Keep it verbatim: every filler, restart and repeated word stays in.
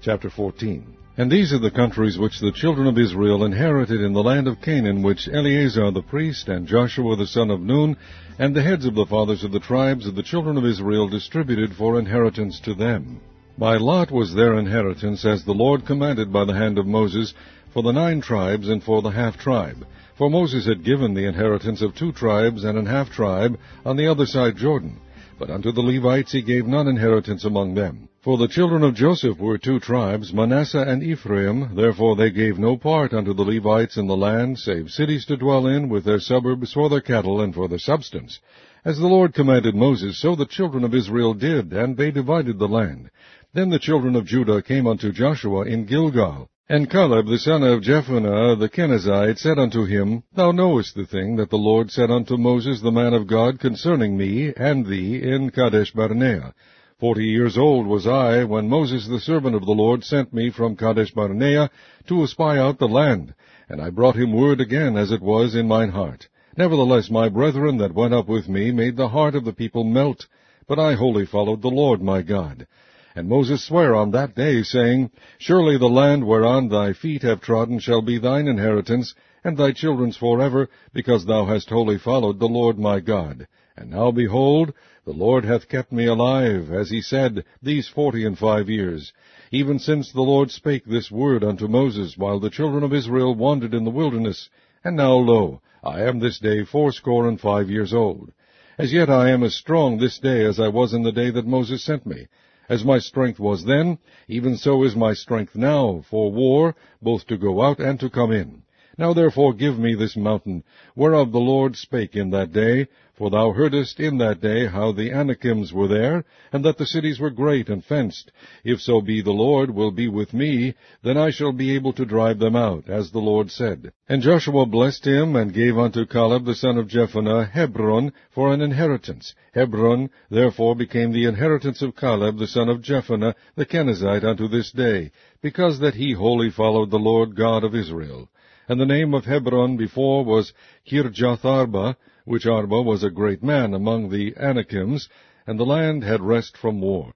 Chapter fourteen. And these are the countries which the children of Israel inherited in the land of Canaan, which Eleazar the priest, and Joshua the son of Nun, and the heads of the fathers of the tribes of the children of Israel distributed for inheritance to them. By lot was their inheritance, as the Lord commanded by the hand of Moses, for the nine tribes and for the half-tribe. For Moses had given the inheritance of two tribes and an half-tribe on the other side Jordan. But unto the Levites he gave none inheritance among them. For the children of Joseph were two tribes, Manasseh and Ephraim. Therefore they gave no part unto the Levites in the land, save cities to dwell in, with their suburbs for their cattle and for their substance. As the Lord commanded Moses, so the children of Israel did, and they divided the land. Then the children of Judah came unto Joshua in Gilgal. And Caleb the son of Jephunneh the Kenizzite said unto him, Thou knowest the thing that the Lord said unto Moses the man of God concerning me and thee in Kadesh Barnea. Forty years old was I, when Moses the servant of the Lord sent me from Kadesh Barnea to espy out the land. And I brought him word again, as it was in mine heart. Nevertheless my brethren that went up with me made the heart of the people melt. But I wholly followed the Lord my God. And Moses sware on that day, saying, Surely the land whereon thy feet have trodden shall be thine inheritance, and thy children's forever, because thou hast wholly followed the Lord my God. And now, behold, the Lord hath kept me alive, as he said, these forty and five years, even since the Lord spake this word unto Moses, while the children of Israel wandered in the wilderness. And now, lo, I am this day fourscore and five years old. As yet I am as strong this day as I was in the day that Moses sent me. As my strength was then, even so is my strength now, for war, both to go out and to come in. Now therefore give me this mountain, whereof the Lord spake in that day, for thou heardest in that day how the Anakims were there, and that the cities were great and fenced. If so be the Lord will be with me, then I shall be able to drive them out, as the Lord said. And Joshua blessed him, and gave unto Caleb the son of Jephunneh Hebron for an inheritance. Hebron therefore became the inheritance of Caleb the son of Jephunneh the Kenizzite unto this day, because that he wholly followed the Lord God of Israel. And the name of Hebron before was Kirjatharba, which Arba was a great man among the Anakims, and the land had rest from war.